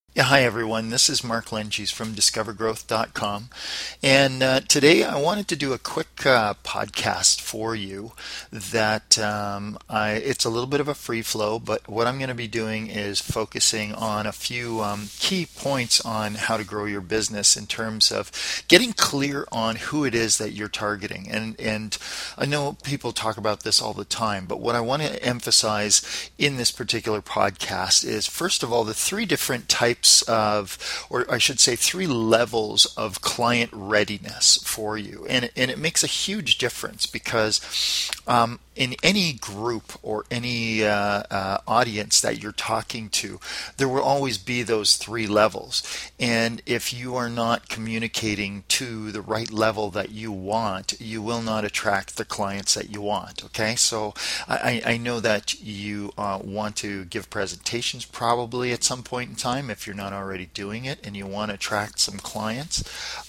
Yeah, hi everyone. This is Mark Lenges from discovergrowth.com. And today I wanted to do a quick podcast for you that it's a little bit of a free flow, but what I'm going to be doing is focusing on a few key points on how to grow your business in terms of getting clear on who it is that you're targeting. And I know people talk about this all the time, but what I want to emphasize in this particular podcast is, first of all, the three different types of, or I should say, three levels of client readiness for you. And it makes a huge difference because in any group or any audience that you're talking to, there will always be those three levels. And if you are not communicating to the right level that you want, you will not attract the clients that you want. Okay, so I know that you want to give presentations probably at some point in time if you're not already doing it and you want to attract some clients.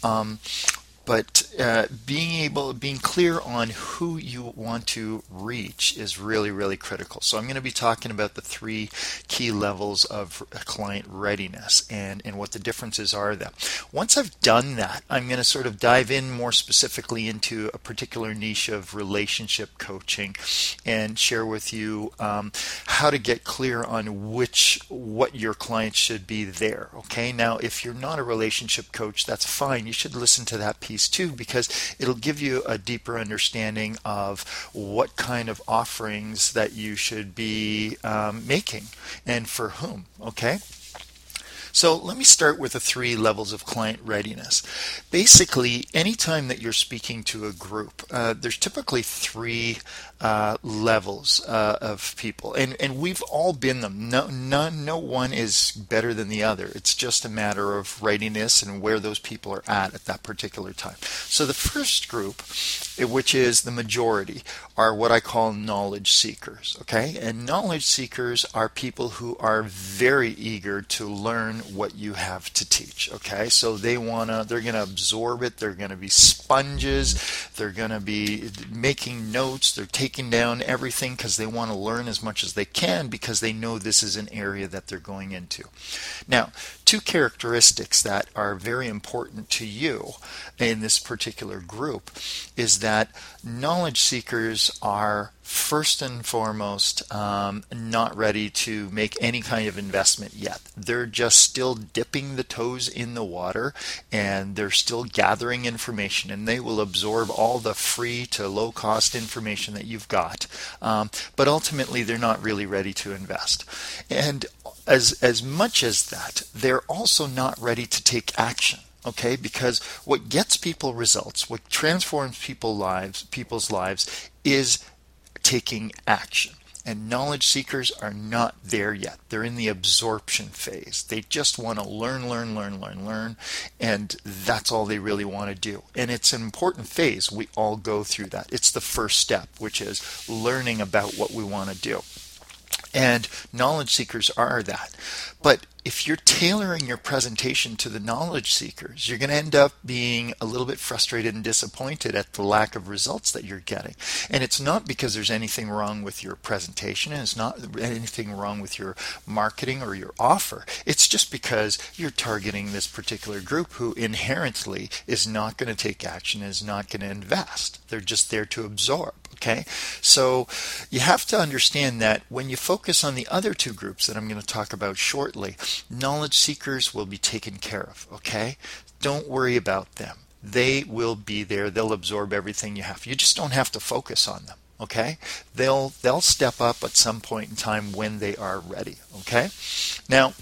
But being clear on who you want to reach is really, really critical. So I'm going to be talking about the three key levels of client readiness and what the differences are there. Once I've done that, I'm going to sort of dive in more specifically into a particular niche of relationship coaching and share with you how to get clear on what your clients should be there. Okay, now if you're not a relationship coach, that's fine. You should listen to that piece too, because it'll give you a deeper understanding of what kind of offerings that you should be making and for whom. Okay. So let me start with the three levels of client readiness. Basically, anytime that you're speaking to a group, there's typically three levels of people, and we've all been them. No one is better than the other. It's just a matter of readiness and where those people are at that particular time. So the first group, which is the majority, are what I call knowledge seekers. Okay, and knowledge seekers are people who are very eager to learn what you have to teach. Okay, so they're gonna absorb it. They're gonna be sponges. They're gonna be making notes. They're taking down everything because they want to learn as much as they can because they know this is an area that they're going into. Now, two characteristics that are very important to you in this particular group is that knowledge seekers are first and foremost not ready to make any kind of investment yet. They're just still dipping the toes in the water and they're still gathering information, and they will absorb all the free to low cost information that you've got. But ultimately, they're not really ready to invest. And as much as that, they're also not ready to take action. Okay, because what gets people results, what transforms people's lives is taking action. And knowledge seekers are not there yet. They're in the absorption phase. They just want to learn, and that's all they really want to do. And it's an important phase. We all go through that. It's the first step, which is learning about what we want to do. And knowledge seekers are that. But if you're tailoring your presentation to the knowledge seekers, you're going to end up being a little bit frustrated and disappointed at the lack of results that you're getting. And it's not because there's anything wrong with your presentation, and it's not anything wrong with your marketing or your offer. It's just because you're targeting this particular group who inherently is not going to take action, is not going to invest. They're just there to absorb. Okay, so you have to understand that when you focus on the other two groups that I'm going to talk about shortly, knowledge seekers will be taken care of. Okay, don't worry about them. They will be there. They'll absorb everything you have. You just don't have to focus on them. Okay, they'll step up at some point in time when they are ready. Okay, now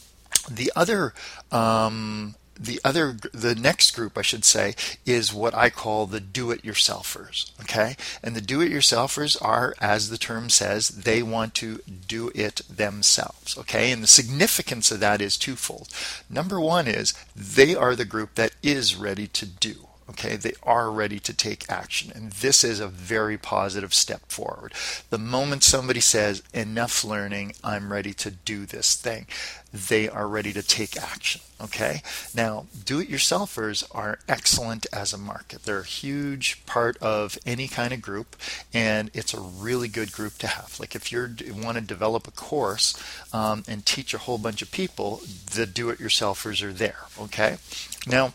the next group, I should say, is what I call the do-it-yourselfers. Okay, and the do-it-yourselfers are, as the term says, they want to do it themselves. Okay, and the significance of that is twofold. Number one is they are the group that is ready to do. Okay, they are ready to take action. And this is a very positive step forward. The moment somebody says, enough learning, I'm ready to do this thing, they are ready to take action. Okay, now do-it-yourselfers are excellent as a market. They're a huge part of any kind of group, and it's a really good group to have. Like if you want to develop a course and teach a whole bunch of people, the do-it-yourselfers are there. Okay, now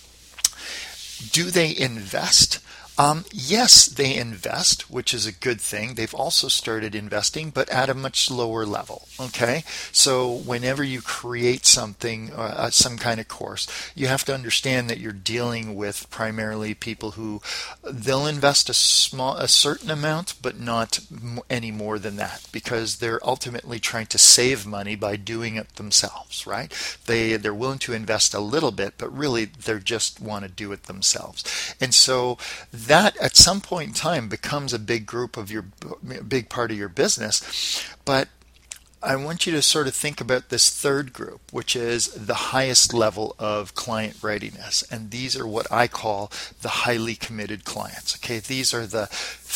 do they invest? Yes, they invest, which is a good thing. They've also started investing, but at a much lower level. Okay, so whenever you create something, some kind of course, you have to understand that you're dealing with primarily people who they'll invest a certain amount, but not any more than that, because they're ultimately trying to save money by doing it themselves. Right? They're willing to invest a little bit, but really they just want to do it themselves, and so that at some point in time becomes a big big part of your business. But I want you to sort of think about this third group, which is the highest level of client readiness. And these are what I call the highly committed clients. Okay, these are the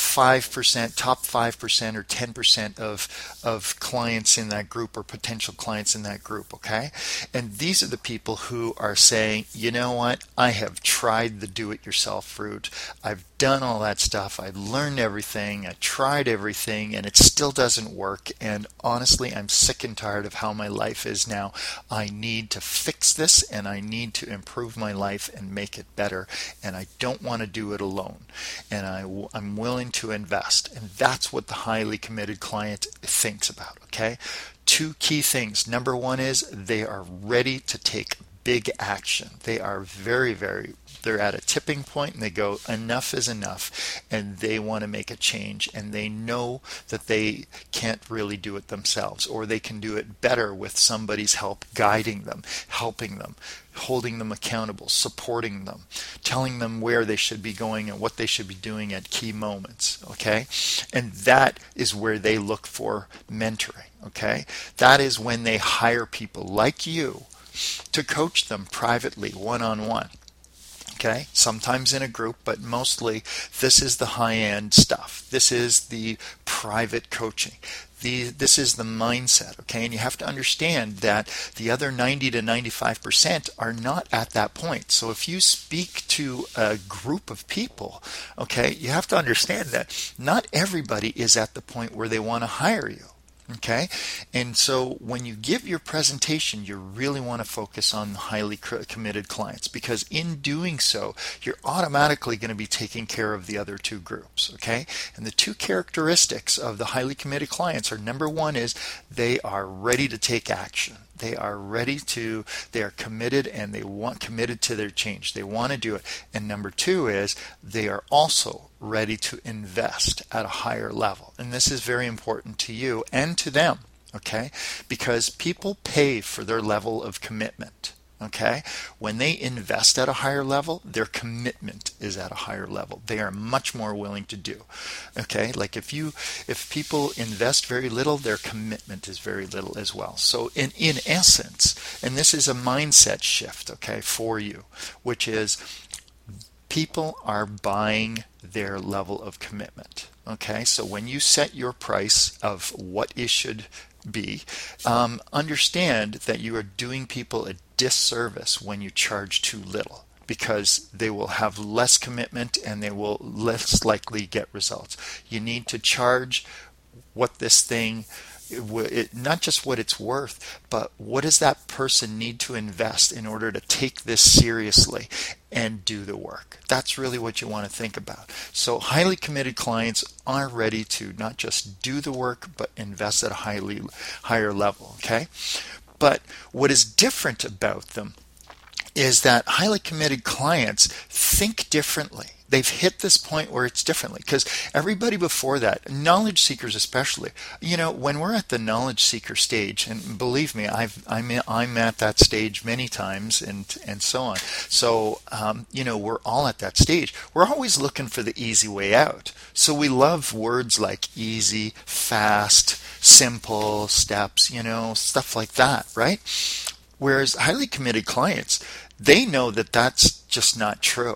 5%, top 5% or 10% of clients in that group or potential clients in that group. Okay, and these are the people who are saying, you know what, I have tried the do-it-yourself route. I've done all that stuff. I've learned everything. I tried everything, and it still doesn't work. And honestly, I'm sick and tired of how my life is now. I need to fix this, and I need to improve my life and make it better. And I don't want to do it alone. And I'm willing to invest. And that's what the highly committed client thinks about. Okay? Two key things. Number one is they are ready to take big action. They are they're at a tipping point and they go, enough is enough, and they want to make a change, and they know that they can't really do it themselves, or they can do it better with somebody's help, guiding them, helping them, holding them accountable, supporting them, telling them where they should be going and what they should be doing at key moments. Okay, and that is where they look for mentoring. Okay, that is when they hire people like you to coach them privately, one-on-one. Okay, sometimes in a group, but mostly this is the high-end stuff. This is the private coaching. This is the mindset, okay? And you have to understand that the other 90 to 95% are not at that point. So if you speak to a group of people, okay, you have to understand that not everybody is at the point where they want to hire you. Okay, and so when you give your presentation, you really want to focus on highly committed clients, because in doing so, you're automatically going to be taking care of the other two groups. Okay, and the two characteristics of the highly committed clients are, number one is they are ready to take action. They are committed, and committed to their change. They want to do it. And number two is they are also ready to invest at a higher level. And this is very important to you and to them, okay? Because people pay for their level of commitment. Okay, when they invest at a higher level, their commitment is at a higher level. They are much more willing to do. Okay, like if people invest very little, their commitment is very little as well. So in essence, and this is a mindset shift, okay, for you, which is people are buying their level of commitment. Okay, so when you set your price of what it should be, understand that you are doing people a disservice when you charge too little, because they will have less commitment and they will less likely get results. You need to charge what this thing, not just what it's worth, but what does that person need to invest in order to take this seriously and do the work. That's really what you want to think about. So highly committed clients are ready to not just do the work, but invest at a higher level. Okay, but what is different about them is that highly committed clients think differently. They've hit this point where it's differently, because everybody before that, knowledge seekers especially, when we're at the knowledge seeker stage, and believe me, I'm at that stage many times, and so on. So we're all at that stage. We're always looking for the easy way out. So we love words like easy, fast, simple, steps, stuff like that, right? Whereas highly committed clients, they know that that's just not true.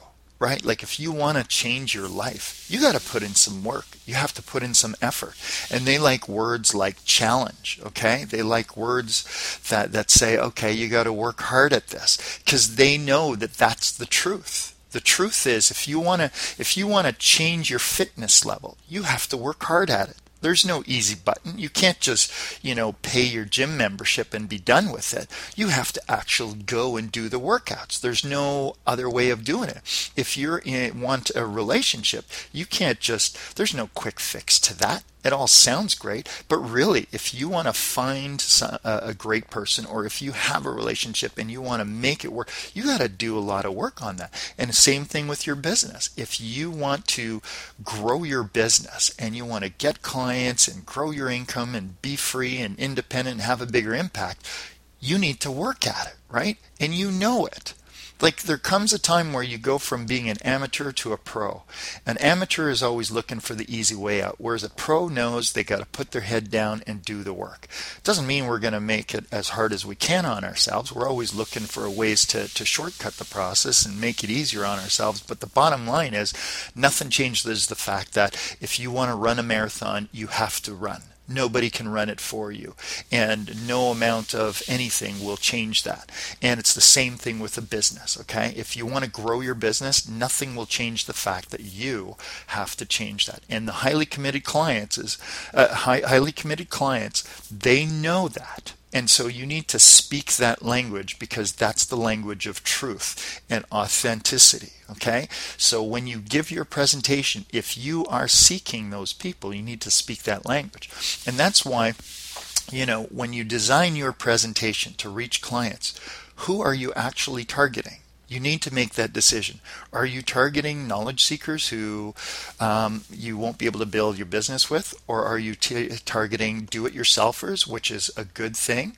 right? Like if you want to change your life, you got to put in some work. You have to put in some effort. And they like words like challenge, okay? They like words that say, okay, you got to work hard at this, because they know that that's the truth. The truth is, if you want to change your fitness level, you have to work hard at it. There's no easy button. You can't just, pay your gym membership and be done with it. You have to actually go and do the workouts. There's no other way of doing it. If you want a relationship, you can't there's no quick fix to that. It all sounds great, but really, if you want to find a great person, or if you have a relationship and you want to make it work, you got to do a lot of work on that. And the same thing with your business. If you want to grow your business and you want to get clients and grow your income and be free and independent and have a bigger impact, you need to work at it, right? And you know it. Like there comes a time where you go from being an amateur to a pro. An amateur is always looking for the easy way out, whereas a pro knows they got to put their head down and do the work. Doesn't mean we're going to make it as hard as we can on ourselves. We're always looking for ways to shortcut the process and make it easier on ourselves. But the bottom line is, nothing changes the fact that if you want to run a marathon, you have to run. Nobody can run it for you, and no amount of anything will change that. And it's the same thing with a business, okay? If you want to grow your business, nothing will change the fact that you have to change that. And the highly committed clients they know that. And so you need to speak that language, because that's the language of truth and authenticity, okay? So when you give your presentation, if you are seeking those people, you need to speak that language. And that's why, when you design your presentation to reach clients, who are you actually targeting? You need to make that decision. Are you targeting knowledge seekers who you won't be able to build your business with? Or are you targeting do-it-yourselfers, which is a good thing?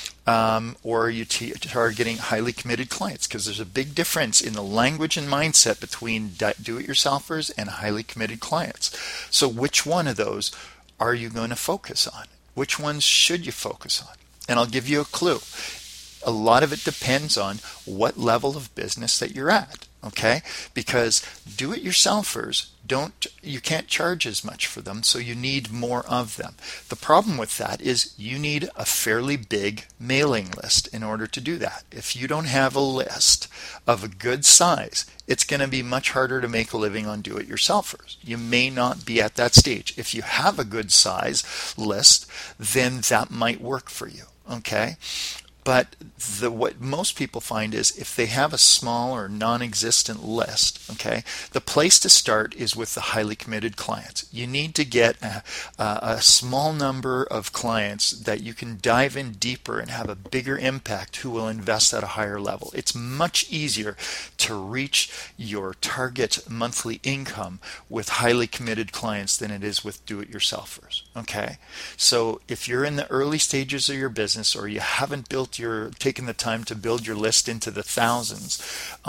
Or are you targeting highly committed clients? Because there's a big difference in the language and mindset between do-it-yourselfers and highly committed clients. So which one of those are you going to focus on? Which ones should you focus on? And I'll give you a clue. A lot of it depends on what level of business that you're at, okay? Because do-it-yourselfers you can't charge as much for them, so you need more of them. The problem with that is you need a fairly big mailing list in order to do that. If you don't have a list of a good size, it's going to be much harder to make a living on do-it-yourselfers. You may not be at that stage. If you have a good size list, then that might work for you, okay? But what most people find is if they have a small or non-existent list, okay, the place to start is with the highly committed clients. You need to get a small number of clients that you can dive in deeper and have a bigger impact who will invest at a higher level. It's much easier to reach your target monthly income with highly committed clients than it is with do-it-yourselfers, okay? So if you're in the early stages of your business, or you haven't taken the time to build your list into the thousands,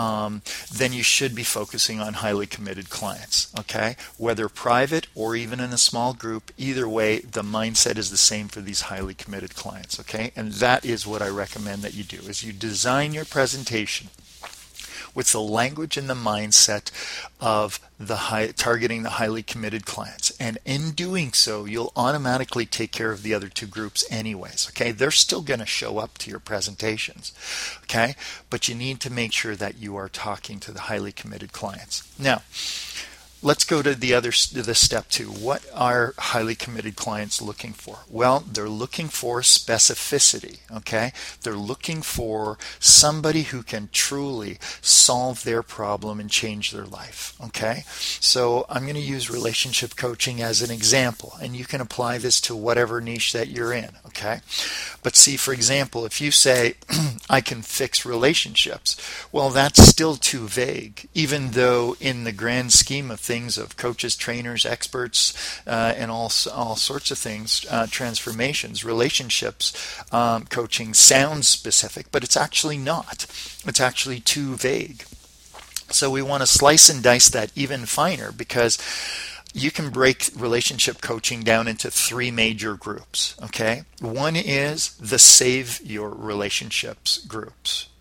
then you should be focusing on highly committed clients, okay? Whether private or even in a small group, either way, the mindset is the same for these highly committed clients, okay? And that is what I recommend that you do, is you design your presentation with the language and the mindset of targeting the highly committed clients. And in doing so, you'll automatically take care of the other two groups anyways, okay? They're still going to show up to your presentations, okay? But you need to make sure that you are talking to the highly committed clients. Now, let's go to the step two. What are highly committed clients looking for? Well, they're looking for specificity, okay? They're looking for somebody who can truly solve their problem and change their life, okay? So I'm going to use relationship coaching as an example, and you can apply this to whatever niche that you're in, okay? But see, for example, if you say, I can fix relationships, well, that's still too vague, even though in the grand scheme of things of coaches, trainers, experts, and all sorts of things, transformations, relationships, coaching sounds specific, but it's actually not. It's actually too vague. So we want to slice and dice that even finer, because you can break relationship coaching down into three major groups, okay? One is the save your relationships groups.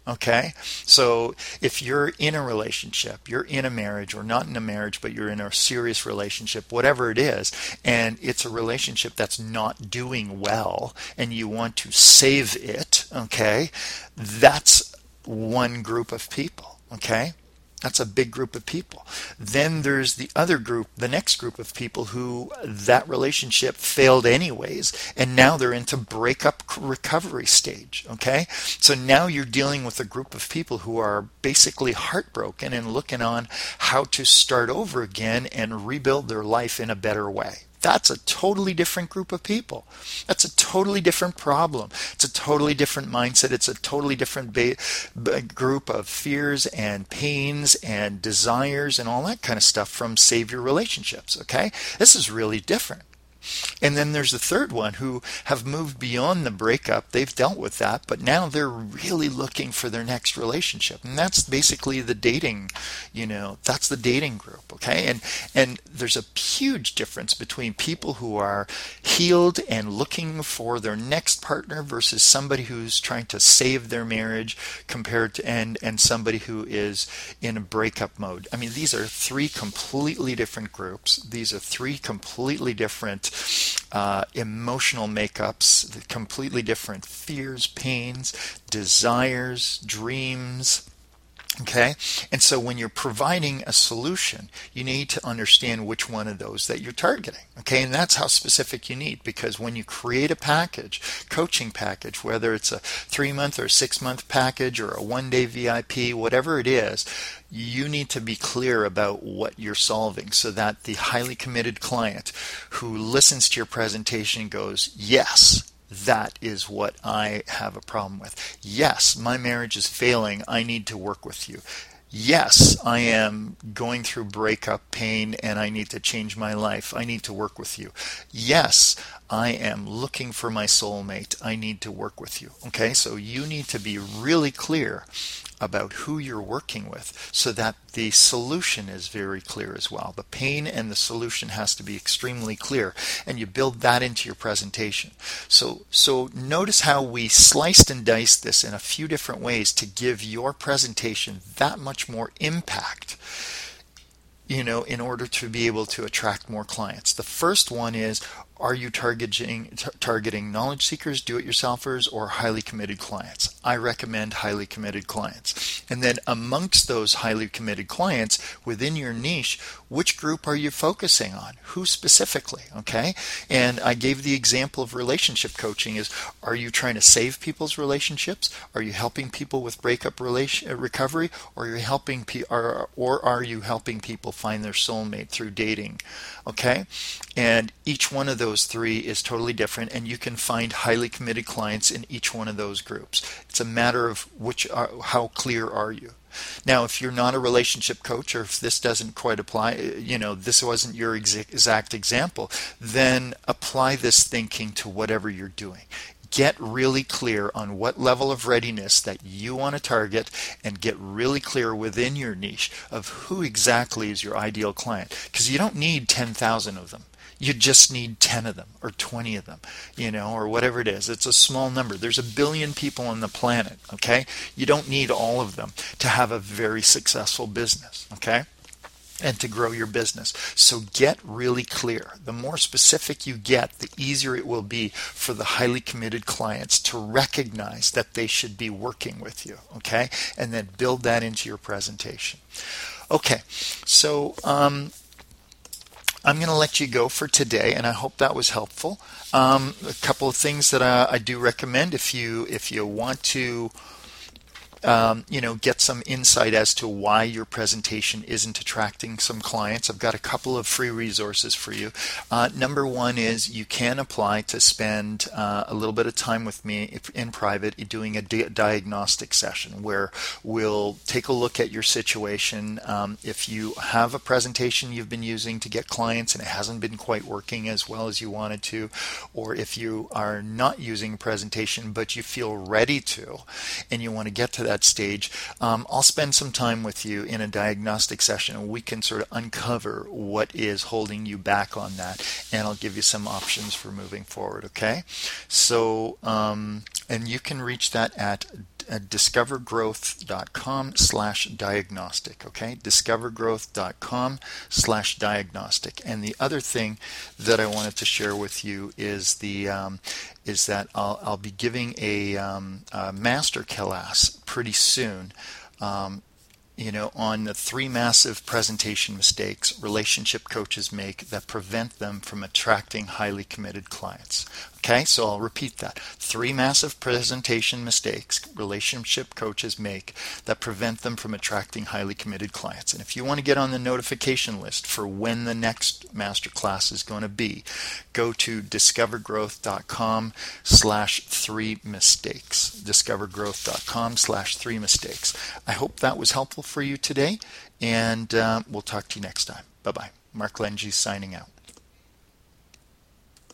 Okay, so if you're in a relationship, you're in a marriage, or not in a marriage, but you're in a serious relationship, whatever it is, and it's a relationship that's not doing well, and you want to save it, okay, that's one group of people, okay? That's a big group of people. Then there's the other group, the next group of people who that relationship failed anyways, and now they're into breakup recovery stage. Okay? So now you're dealing with a group of people who are basically heartbroken and looking on how to start over again and rebuild their life in a better way. That's a totally different group of people. That's a totally different problem. It's a totally different mindset. It's a totally different group of fears and pains and desires and all that kind of stuff from save your relationships. Okay? This is really different. And then there's the third one who have moved beyond the breakup. They've dealt with that, but now they're really looking for their next relationship. And that's basically the dating, that's the dating group, okay? And there's a huge difference between people who are healed and looking for their next partner versus somebody who's trying to save their marriage compared to and somebody who is in a breakup mode. I mean, these are three completely different groups. These are three completely different emotional makeups, completely different fears, pains, desires, dreams. Okay, and so when you're providing a solution, you need to understand which one of those that you're targeting. Okay, and that's how specific you need, because when you create a package, coaching package, whether it's a 3-month or 6-month package or a 1-day VIP, whatever it is, you need to be clear about what you're solving so that the highly committed client who listens to your presentation goes, yes, that is what I have a problem with. Yes, my marriage is failing. I need to work with you. Yes, I am going through breakup pain and I need to change my life. I need to work with you. Yes, I am looking for my soulmate. I need to work with you. Okay, so you need to be really clear about who you're working with so that the solution is very clear as well. The pain and the solution has to be extremely clear, and you build that into your presentation. So notice how we sliced and diced this in a few different ways to give your presentation that much more impact, in order to be able to attract more clients. The first one is, are you targeting knowledge seekers, do-it-yourselfers, or highly committed clients? I recommend highly committed clients. And then amongst those highly committed clients within your niche, which group are you focusing on? Who specifically? Okay? And I gave the example of relationship coaching is, are you trying to save people's relationships? Are you helping people with breakup recovery? Or are you helping people find their soulmate through dating? Okay? And each one of those three is totally different, and you can find highly committed clients in each one of those groups. It's a matter of how clear are you. Now, if you're not a relationship coach, or if this doesn't quite apply, this wasn't your exact example, then apply this thinking to whatever you're doing. Get really clear on what level of readiness that you want to target, and get really clear within your niche of who exactly is your ideal client. Because you don't need 10,000 of them. You just need 10 of them or 20 of them, or whatever it is. It's a small number. There's 1 billion people on the planet, okay? You don't need all of them to have a very successful business, okay? And to grow your business. So get really clear. The more specific you get, the easier it will be for the highly committed clients to recognize that they should be working with you, okay? And then build that into your presentation. Okay, so I'm going to let you go for today, and I hope that was helpful. A couple of things that I do recommend if you want to get some insight as to why your presentation isn't attracting some clients. I've got a couple of free resources for you. Number one is you can apply to spend a little bit of time with me in private doing a diagnostic session where we'll take a look at your situation. If you have a presentation you've been using to get clients and it hasn't been quite working as well as you wanted to, or if you are not using a presentation but you feel ready to and you want to get to that stage, I'll spend some time with you in a diagnostic session and we can sort of uncover what is holding you back on that, and I'll give you some options for moving forward, okay? So, and you can reach that at discovergrowth.com/diagnostic. Okay, discovergrowth.com/diagnostic. And the other thing that I wanted to share with you is that I'll be giving a master class pretty soon. On the 3 massive presentation mistakes relationship coaches make that prevent them from attracting highly committed clients. Okay, so I'll repeat that. 3 massive presentation mistakes relationship coaches make that prevent them from attracting highly committed clients. And if you want to get on the notification list for when the next masterclass is going to be, go to discovergrowth.com/3mistakes. discovergrowth.com/3mistakes. I hope that was helpful for you today, and we'll talk to you next time. Bye-bye. Mark Lengy signing out.